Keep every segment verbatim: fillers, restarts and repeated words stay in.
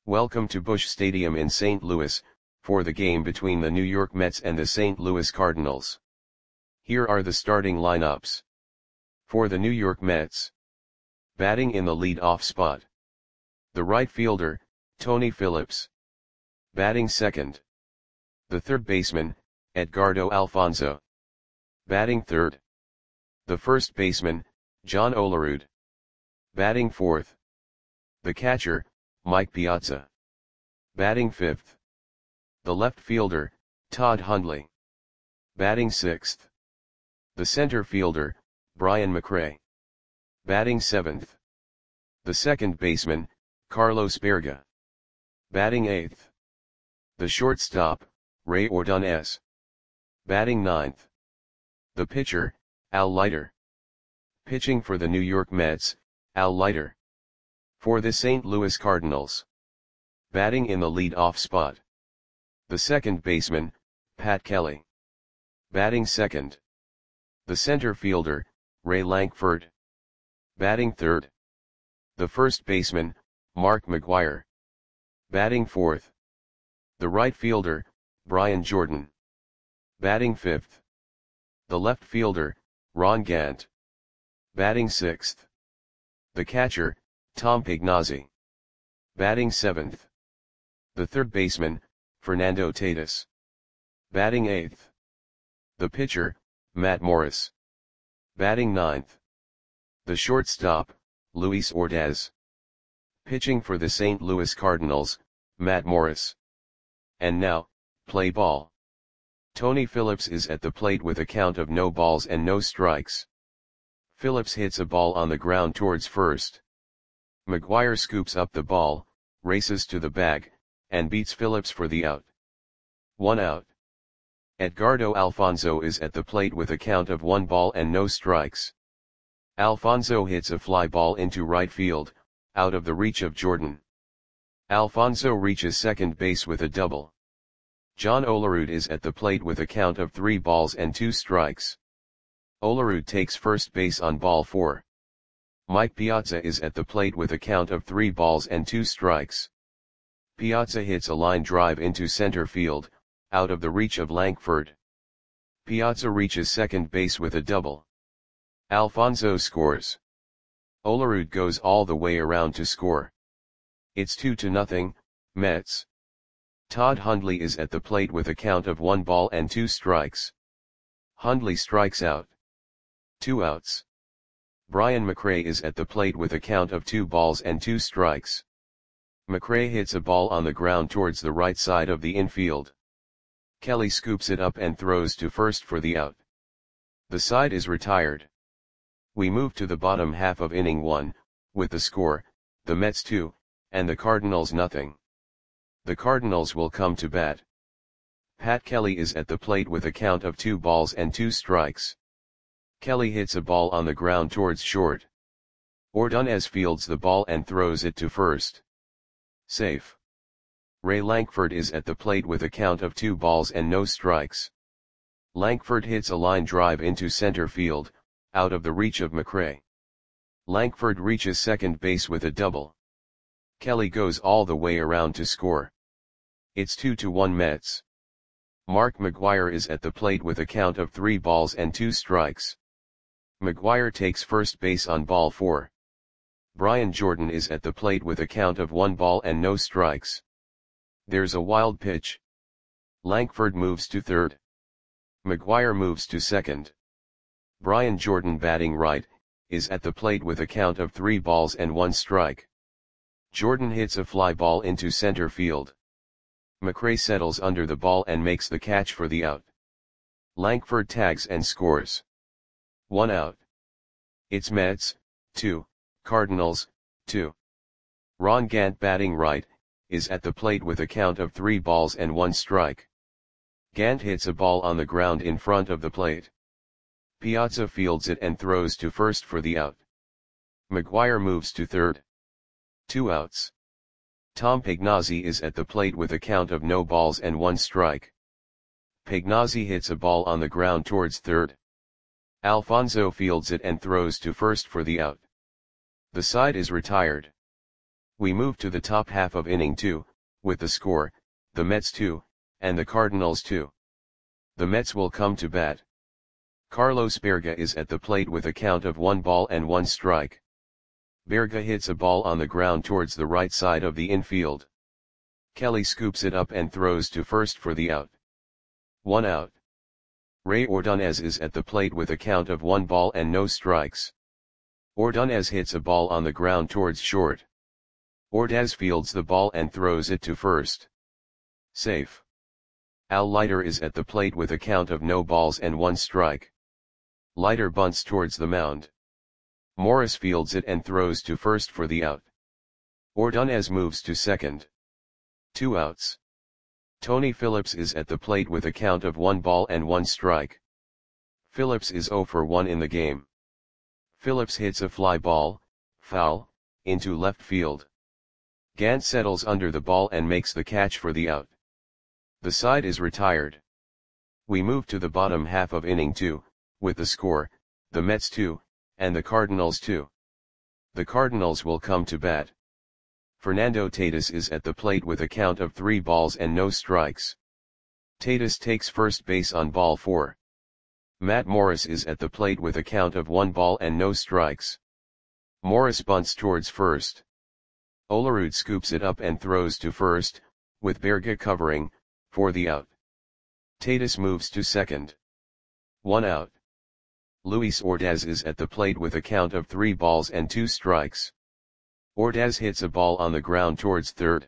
Welcome to Busch Stadium in Saint Louis, for the game between the New York Mets and the Saint Louis Cardinals. Here are the starting lineups. For the New York Mets. Batting in the lead-off spot. The right fielder, Tony Phillips. Batting second. The third baseman, Edgardo Alfonzo. Batting third. The first baseman, John Olerud. Batting fourth. The catcher, Mike Piazza. Batting fifth. The left fielder, Todd Hundley. Batting sixth. The center fielder, Brian McRae. Batting seventh. The second baseman, Carlos Berga. Batting eighth. The shortstop, Ray Ordonez. Batting ninth. The pitcher, Al Leiter. Pitching for the New York Mets, Al Leiter. For the Saint Louis Cardinals. Batting in the lead-off spot. The second baseman, Pat Kelly. Batting second. The center fielder, Ray Lankford. Batting third. The first baseman, Mark McGwire. Batting fourth. The right fielder, Brian Jordan. Batting fifth. The left fielder, Ron Gant. Batting sixth. The catcher, Tom Pignazzi. Batting seventh. The third baseman, Fernando Tatis. Batting eighth. The pitcher, Matt Morris. Batting ninth. The shortstop, Luis Ordaz. Pitching for the Saint Louis Cardinals, Matt Morris. And now, play ball. Tony Phillips is at the plate with a count of no balls and no strikes. Phillips hits a ball on the ground towards first. McGwire scoops up the ball, races to the bag, and beats Phillips for the out. One out. Edgardo Alfonzo is at the plate with a count of one ball and no strikes. Alfonzo hits a fly ball into right field, out of the reach of Jordan. Alfonzo reaches second base with a double. John Olerud is at the plate with a count of three balls and two strikes. Olerud takes first base on ball four. Mike Piazza is at the plate with a count of three balls and two strikes. Piazza hits a line drive into center field, out of the reach of Lankford. Piazza reaches second base with a double. Alfonzo scores. Olerud goes all the way around to score. It's two to nothing, Mets. Todd Hundley is at the plate with a count of one ball and two strikes. Hundley strikes out. Two outs. Brian McRae is at the plate with a count of two balls and two strikes. McRae hits a ball on the ground towards the right side of the infield. Kelly scoops it up and throws to first for the out. The side is retired. We move to the bottom half of inning one, with the score, the Mets two, and the Cardinals nothing. The Cardinals will come to bat. Pat Kelly is at the plate with a count of two balls and two strikes. Kelly hits a ball on the ground towards short. Ordonez fields the ball and throws it to first. Safe. Ray Lankford is at the plate with a count of two balls and no strikes. Lankford hits a line drive into center field, out of the reach of McRae. Lankford reaches second base with a double. Kelly goes all the way around to score. It's two to one Mets. Mark McGwire is at the plate with a count of three balls and two strikes. McGwire takes first base on ball four. Brian Jordan is at the plate with a count of one ball and no strikes. There's a wild pitch. Lankford moves to third. McGwire moves to second. Brian Jordan, batting right, is at the plate with a count of three balls and one strike. Jordan hits a fly ball into center field. McRae settles under the ball and makes the catch for the out. Lankford tags and scores. One out. It's Mets, two, Cardinals, two. Ron Gant, batting right, is at the plate with a count of three balls and one strike. Gant hits a ball on the ground in front of the plate. Piazza fields it and throws to first for the out. McGwire moves to third. Two outs. Tom Pignazzi is at the plate with a count of no balls and one strike. Pignazzi hits a ball on the ground towards third. Alfonzo fields it and throws to first for the out. The side is retired. We move to the top half of inning two, with the score, the Mets two, and the Cardinals two. The Mets will come to bat. Carlos Berga is at the plate with a count of one ball and one strike. Berga hits a ball on the ground towards the right side of the infield. Kelly scoops it up and throws to first for the out. One out. Ray Ordonez is at the plate with a count of one ball and no strikes. Ordonez hits a ball on the ground towards short. Ordaz fields the ball and throws it to first. Safe. Al Leiter is at the plate with a count of no balls and one strike. Leiter bunts towards the mound. Morris fields it and throws to first for the out. Ordonez moves to second. Two outs. Tony Phillips is at the plate with a count of one ball and one strike. Phillips is zero for one in the game. Phillips hits a fly ball, foul, into left field. Gant settles under the ball and makes the catch for the out. The side is retired. We move to the bottom half of inning two, with the score, the Mets two, and the Cardinals two. The Cardinals will come to bat. Fernando Tatis is at the plate with a count of three balls and no strikes. Tatis takes first base on ball four. Matt Morris is at the plate with a count of one ball and no strikes. Morris bunts towards first. Olerud scoops it up and throws to first, with Berga covering, for the out. Tatis moves to second. One out. Luis Ordaz is at the plate with a count of three balls and two strikes. Ordaz hits a ball on the ground towards third.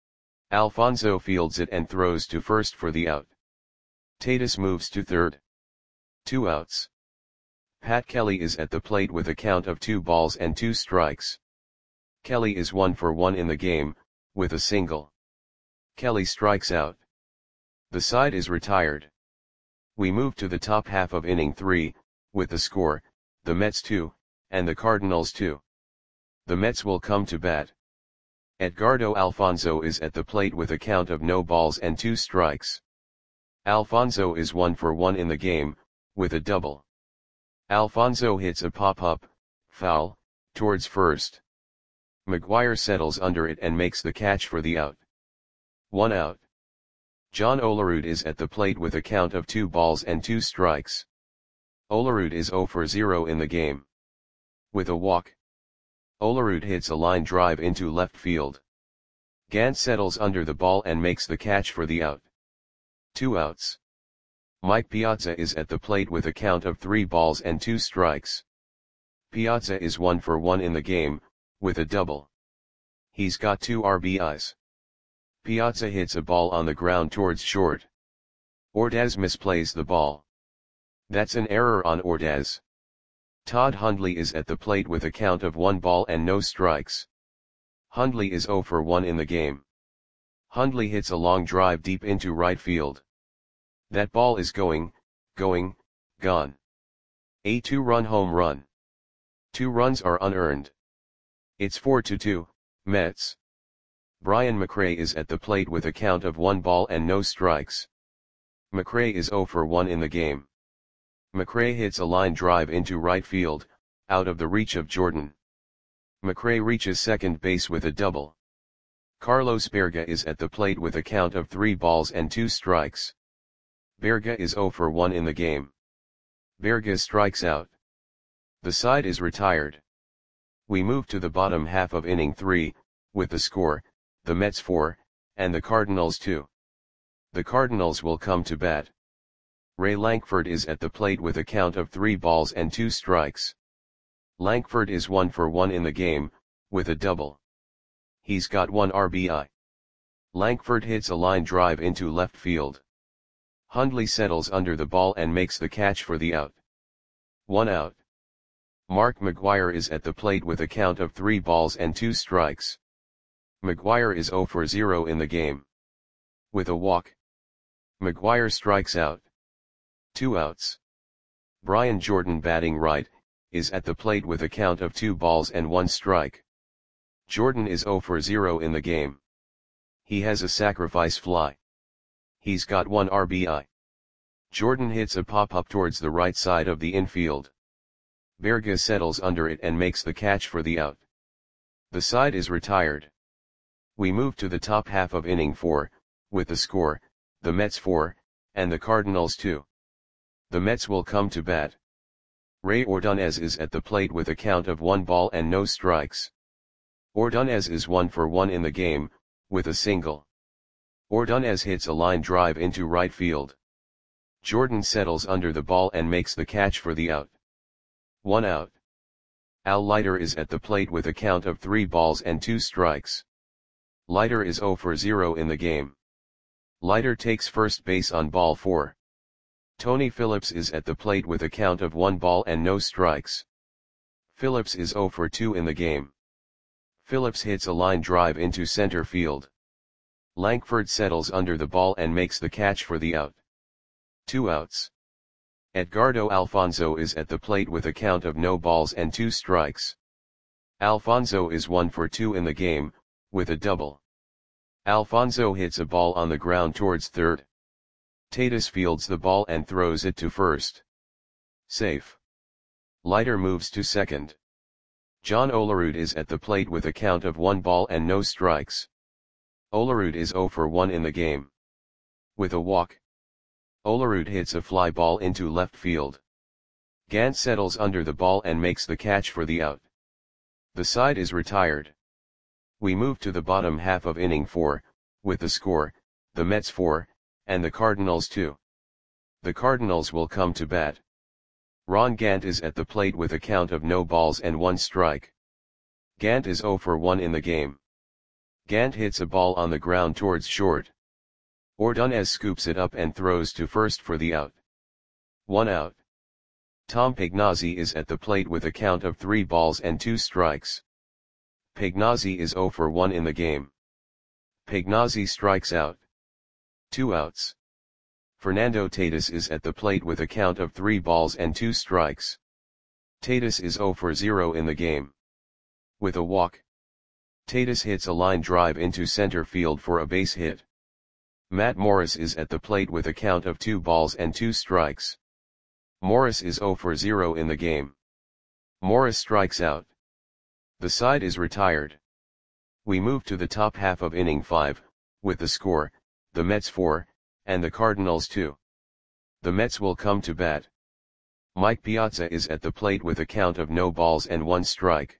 Alfonso fields it and throws to first for the out. Tatis moves to third. Two outs. Pat Kelly is at the plate with a count of two balls and two strikes. Kelly is one for one in the game, with a single. Kelly strikes out. The side is retired. We move to the top half of inning three, with the score, the Mets two, and the Cardinals two. The Mets will come to bat. Edgardo Alfonso is at the plate with a count of no balls and two strikes. Alfonso is one for one in the game, with a double. Alfonso hits a pop-up, foul, towards first. McGuire settles under it and makes the catch for the out. One out. John Olerud is at the plate with a count of two balls and two strikes. Olerud is zero for zero in the game. With a walk. Olerud hits a line drive into left field. Gant settles under the ball and makes the catch for the out. Two outs. Mike Piazza is at the plate with a count of three balls and two strikes. Piazza is one for one in the game, with a double. He's got two R B Is. Piazza hits a ball on the ground towards short. Ordaz misplays the ball. That's an error on Ordaz. Todd Hundley is at the plate with a count of one ball and no strikes. Hundley is zero for one in the game. Hundley hits a long drive deep into right field. That ball is going, going, gone. A two-run home run. Two runs are unearned. It's four to two, Mets. Brian McRae is at the plate with a count of one ball and no strikes. McRae is zero for one in the game. McRae hits a line drive into right field, out of the reach of Jordan. McRae reaches second base with a double. Carlos Berga is at the plate with a count of three balls and two strikes. Berga is zero for one in the game. Berga strikes out. The side is retired. We move to the bottom half of inning three, with the score, the Mets four, and the Cardinals two. The Cardinals will come to bat. Ray Lankford is at the plate with a count of three balls and two strikes. Lankford is one for one in the game, with a double. He's got one R B I. Lankford hits a line drive into left field. Hundley settles under the ball and makes the catch for the out. One out. Mark McGuire is at the plate with a count of three balls and two strikes. McGuire is zero for zero in the game. With a walk. McGuire strikes out. Two outs. Brian Jordan, batting right, is at the plate with a count of two balls and one strike. Jordan is zero for zero in the game. He has a sacrifice fly. He's got one R B I. Jordan hits a pop-up towards the right side of the infield. Berga settles under it and makes the catch for the out. The side is retired. We move to the top half of inning four, with the score, the Mets four, and the Cardinals two. The Mets will come to bat. Ray Ordonez is at the plate with a count of one ball and no strikes. Ordonez is one for one in the game, with a single. Ordonez hits a line drive into right field. Jordan settles under the ball and makes the catch for the out. One out. Al Leiter is at the plate with a count of three balls and two strikes. Leiter is zero for zero in the game. Leiter takes first base on ball four. Tony Phillips is at the plate with a count of one ball and no strikes. Phillips is zero for two in the game. Phillips hits a line drive into center field. Lankford settles under the ball and makes the catch for the out. Two outs. Edgardo Alfonzo is at the plate with a count of no balls and two strikes. Alfonzo is one for two in the game, with a double. Alfonzo hits a ball on the ground towards third. Tatis fields the ball and throws it to first. Safe. Leiter moves to second. John Olerud is at the plate with a count of one ball and no strikes. Olerud is zero for one in the game. With a walk. Olerud hits a fly ball into left field. Gant settles under the ball and makes the catch for the out. The side is retired. We move to the bottom half of inning four, with the score, the Mets four, and the Cardinals two. The Cardinals will come to bat. Ron Gant is at the plate with a count of no balls and one strike. Gant is zero for one in the game. Gant hits a ball on the ground towards short. Ordonez scoops it up and throws to first for the out. One out. Tom Pagnozzi is at the plate with a count of three balls and two strikes. Pagnozzi is zero for one in the game. Pagnozzi strikes out. Two outs. Fernando Tatis is at the plate with a count of three balls and two strikes. Tatis is zero for zero in the game. With a walk. Tatis hits a line drive into center field for a base hit. Matt Morris is at the plate with a count of two balls and two strikes. Morris is zero for zero in the game. Morris strikes out. The side is retired. We move to the top half of inning five, with the score, the Mets four, and the Cardinals two. The Mets will come to bat. Mike Piazza is at the plate with a count of no balls and one strike.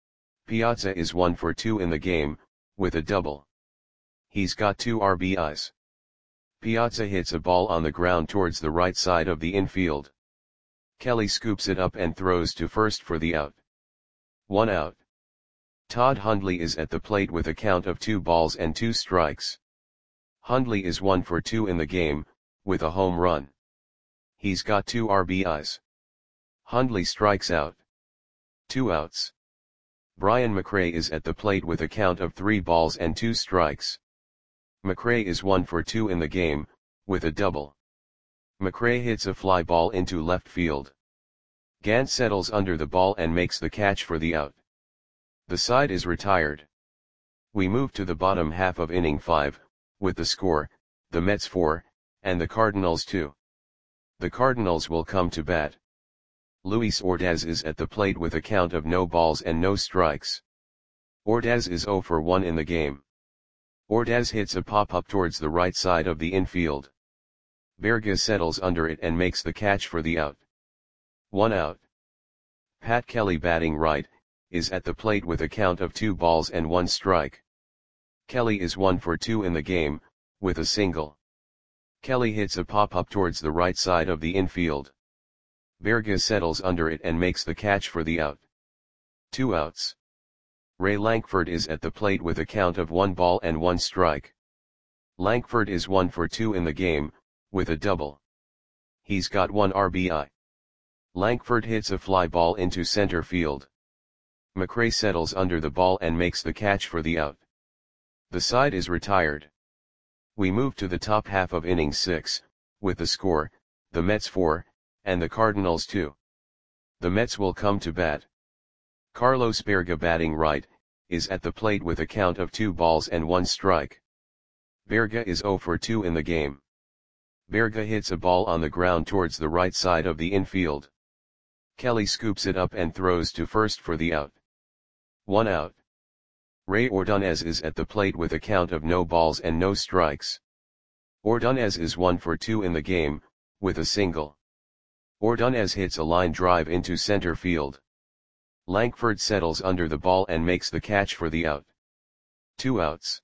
Piazza is one for two in the game, with a double. He's got two R B Is. Piazza hits a ball on the ground towards the right side of the infield. Kelly scoops it up and throws to first for the out. One out. Todd Hundley is at the plate with a count of two balls and two strikes. Hundley is one for two in the game, with a home run. He's got two R B Is. Hundley strikes out. Two outs. Brian McRae is at the plate with a count of three balls and two strikes. McRae is one for two in the game, with a double. McRae hits a fly ball into left field. Gant settles under the ball and makes the catch for the out. The side is retired. We move to the bottom half of inning five, with the score, the Mets four, and the Cardinals two. The Cardinals will come to bat. Luis Ordaz is at the plate with a count of no balls and no strikes. Ordaz is zero for one in the game. Ordaz hits a pop-up towards the right side of the infield. Berga settles under it and makes the catch for the out. One out. Pat Kelly, batting right, is at the plate with a count of two balls and one strike. Kelly is one for two in the game, with a single. Kelly hits a pop-up towards the right side of the infield. Berga settles under it and makes the catch for the out. Two outs. Ray Lankford is at the plate with a count of one ball and one strike. Lankford is one for two in the game, with a double. He's got one R B I. Lankford hits a fly ball into center field. McRae settles under the ball and makes the catch for the out. The side is retired. We move to the top half of inning six, with the score, the Mets four, and the Cardinals two. The Mets will come to bat. Carlos Berga, batting right, is at the plate with a count of two balls and one strike. Berga is zero for two in the game. Berga hits a ball on the ground towards the right side of the infield. Kelly scoops it up and throws to first for the out. One out. Ray Ordonez is at the plate with a count of no balls and no strikes. Ordonez is one for two in the game, with a single. Ordonez hits a line drive into center field. Lankford settles under the ball and makes the catch for the out. Two outs.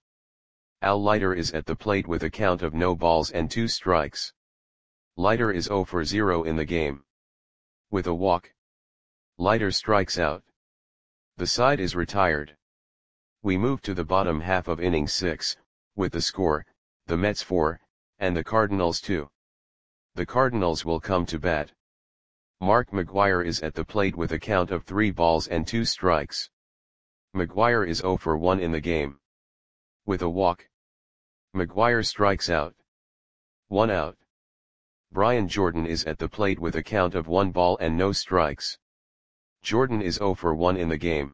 Al Leiter is at the plate with a count of no balls and two strikes. Leiter is zero for zero in the game. With a walk, Leiter strikes out. The side is retired. We move to the bottom half of inning six, with the score, the Mets four, and the Cardinals two. The Cardinals will come to bat. Mark McGwire is at the plate with a count of three balls and two strikes. McGwire is zero for one in the game. With a walk, McGwire strikes out. One out. Brian Jordan is at the plate with a count of one ball and no strikes. Jordan is zero for one in the game.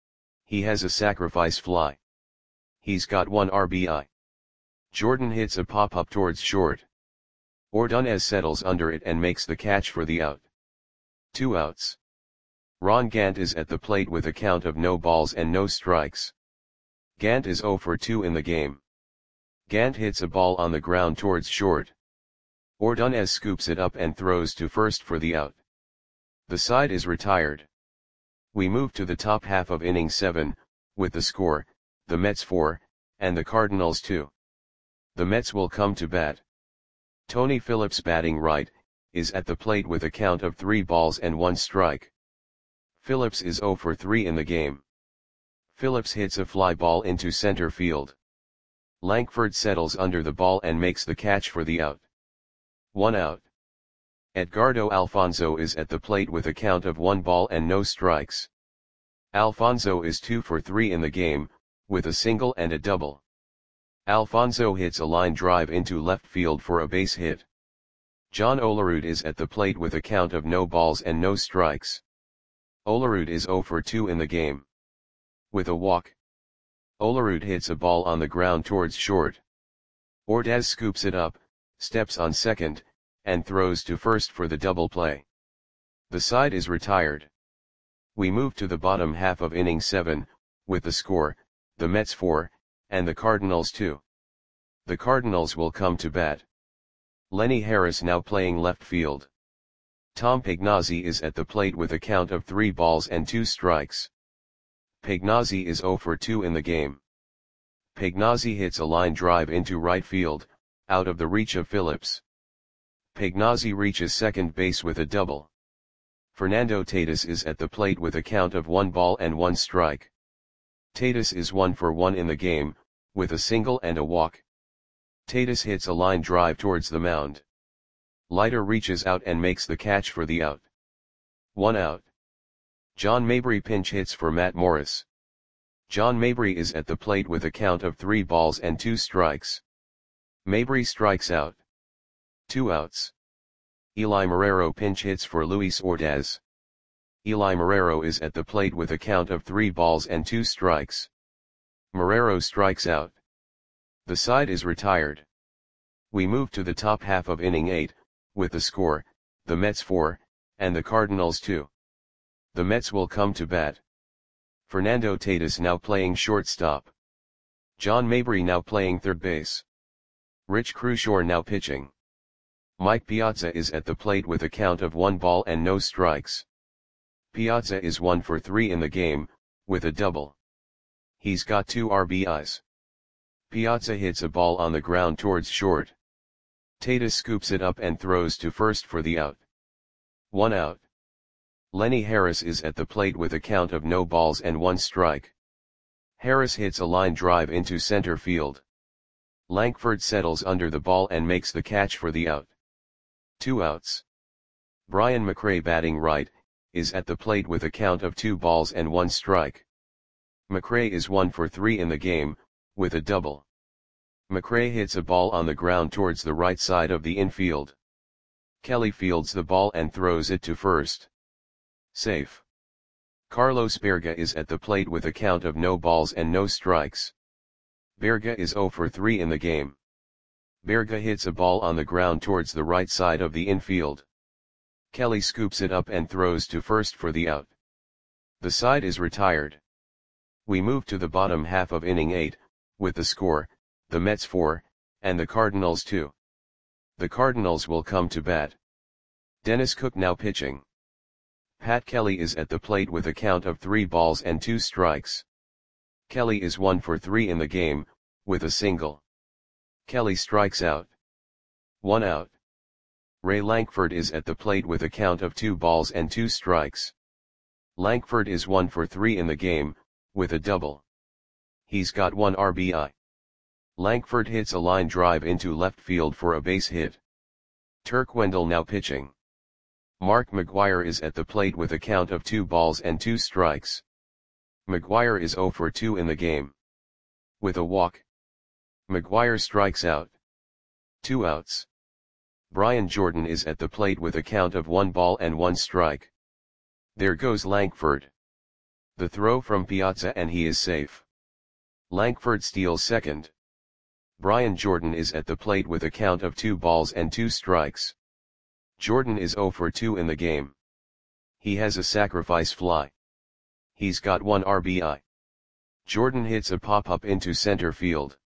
He has a sacrifice fly. He's got one R B I. Jordan hits a pop-up towards short. Ordonez settles under it and makes the catch for the out. Two outs. Ron Gant is at the plate with a count of no balls and no strikes. Gant is zero for two in the game. Gant hits a ball on the ground towards short. Ordonez scoops it up and throws to first for the out. The side is retired. We move to the top half of inning seven, with the score, the Mets four, and the Cardinals two. The Mets will come to bat. Tony Phillips, batting right, is at the plate with a count of three balls and one strike. Phillips is zero for three in the game. Phillips hits a fly ball into center field. Lankford settles under the ball and makes the catch for the out. One out. Edgardo Alfonzo is at the plate with a count of one ball and no strikes. Alfonzo is two for three in the game, with a single and a double. Alfonzo hits a line drive into left field for a base hit. John Olerud is at the plate with a count of no balls and no strikes. Olerud is zero for two in the game. With a walk, Olerud hits a ball on the ground towards short. Ordaz scoops it up, steps on second, and throws to first for the double play. The side is retired. We move to the bottom half of inning seven, with the score, the Mets four, and the Cardinals two. The Cardinals will come to bat. Lenny Harris now playing left field. Tom Pagnozzi is at the plate with a count of three balls and two strikes. Pagnozzi is zero for two in the game. Pagnozzi hits a line drive into right field, out of the reach of Phillips. Pagnozzi reaches second base with a double. Fernando Tatis is at the plate with a count of one ball and one strike. Tatis is one for one in the game, with a single and a walk. Tatis hits a line drive towards the mound. Leiter reaches out and makes the catch for the out. One out. John Mabry pinch hits for Matt Morris. John Mabry is at the plate with a count of three balls and two strikes. Mabry strikes out. Two outs. Eli Marrero pinch hits for Luis Ordaz. Eli Marrero is at the plate with a count of three balls and two strikes. Marrero strikes out. The side is retired. We move to the top half of inning eight, with the score, the Mets four, and the Cardinals two. The Mets will come to bat. Fernando Tatis now playing shortstop. John Mabry now playing third base. Rich Crushore now pitching. Mike Piazza is at the plate with a count of one ball and no strikes. Piazza is one for three in the game, with a double. He's got two R B Is. Piazza hits a ball on the ground towards short. Tatis scoops it up and throws to first for the out. One out. Lenny Harris is at the plate with a count of no balls and one strike. Harris hits a line drive into center field. Lankford settles under the ball and makes the catch for the out. Two outs. Brian McRae, batting right, is at the plate with a count of two balls and one strike. McRae is one for three in the game, with a double. McRae hits a ball on the ground towards the right side of the infield. Kelly fields the ball and throws it to first. Safe. Carlos Berga is at the plate with a count of no balls and no strikes. Berga is zero for three in the game. Berga hits a ball on the ground towards the right side of the infield. Kelly scoops it up and throws to first for the out. The side is retired. We move to the bottom half of inning eight, with the score, the Mets four, and the Cardinals two. The Cardinals will come to bat. Dennis Cook now pitching. Pat Kelly is at the plate with a count of three balls and two strikes. Kelly is one for three in the game, with a single. Kelly strikes out. One out. Ray Lankford is at the plate with a count of two balls and two strikes. Lankford is one for three in the game, with a double. He's got one R B I. Lankford hits a line drive into left field for a base hit. Turk Wendell now pitching. Mark McGwire is at the plate with a count of two balls and two strikes. McGwire is zero for two in the game. With a walk. McGwire strikes out. Two outs. Brian Jordan is at the plate with a count of one ball and one strike. There goes Lankford. The throw from Piazza and he is safe. Lankford steals second. Brian Jordan is at the plate with a count of two balls and two strikes. Jordan is zero for two in the game. He has a sacrifice fly. He's got one R B I. Jordan hits a pop-up into center field.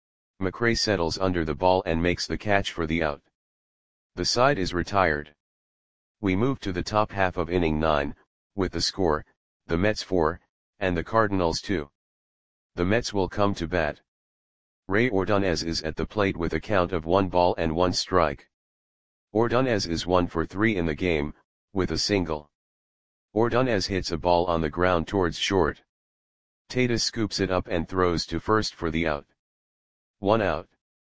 McRae settles under the ball and makes the catch for the out. The side is retired. We move to the top half of inning nine, with the score, the Mets four, and the Cardinals two. The Mets will come to bat. Ray Ordonez is at the plate with a count of one ball and one strike. Ordonez is one for three in the game, with a single. Ordonez hits a ball on the ground towards short. Tatis scoops it up and throws to first for the out. One out.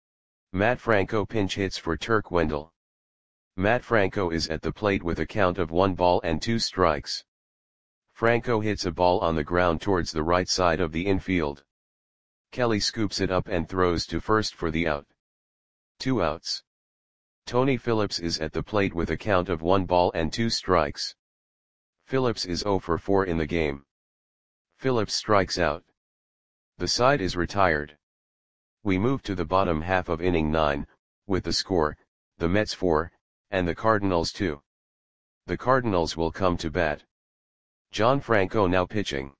Matt Franco pinch hits for Turk Wendell. Matt Franco is at the plate with a count of one ball and two strikes. Franco hits a ball on the ground towards the right side of the infield. Kelly scoops it up and throws to first for the out. Two outs. Tony Phillips is at the plate with a count of one ball and two strikes. Phillips is zero for four in the game. Phillips strikes out. The side is retired. We move to the bottom half of inning nine, with the score, the Mets four, and the Cardinals two. The Cardinals will come to bat. John Franco now pitching.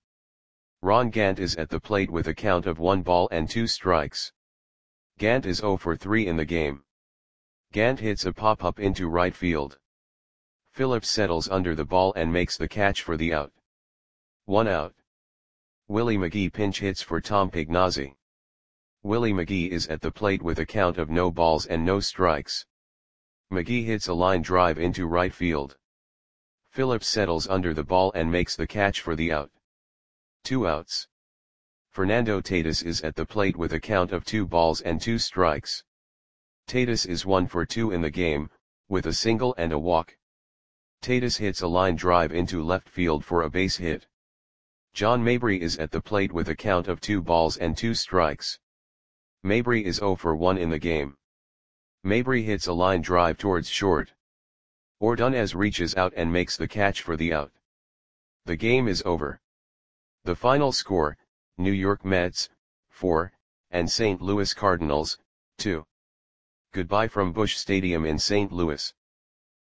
Ron Gant is at the plate with a count of one ball and two strikes. Gant is zero for three in the game. Gant hits a pop-up into right field. Phillips settles under the ball and makes the catch for the out. One out. Willie McGee pinch hits for Tom Pignazzi. Willie McGee is at the plate with a count of no balls and no strikes. McGee hits a line drive into right field. Phillips settles under the ball and makes the catch for the out. Two outs. Fernando Tatis is at the plate with a count of two balls and two strikes. Tatis is one for two in the game, with a single and a walk. Tatis hits a line drive into left field for a base hit. John Mabry is at the plate with a count of two balls and two strikes. Mabry is zero for one in the game. Mabry hits a line drive towards short. Ordonez reaches out and makes the catch for the out. The game is over. The final score, New York Mets, four, and Saint Louis Cardinals, two. Goodbye from Busch Stadium in Saint Louis.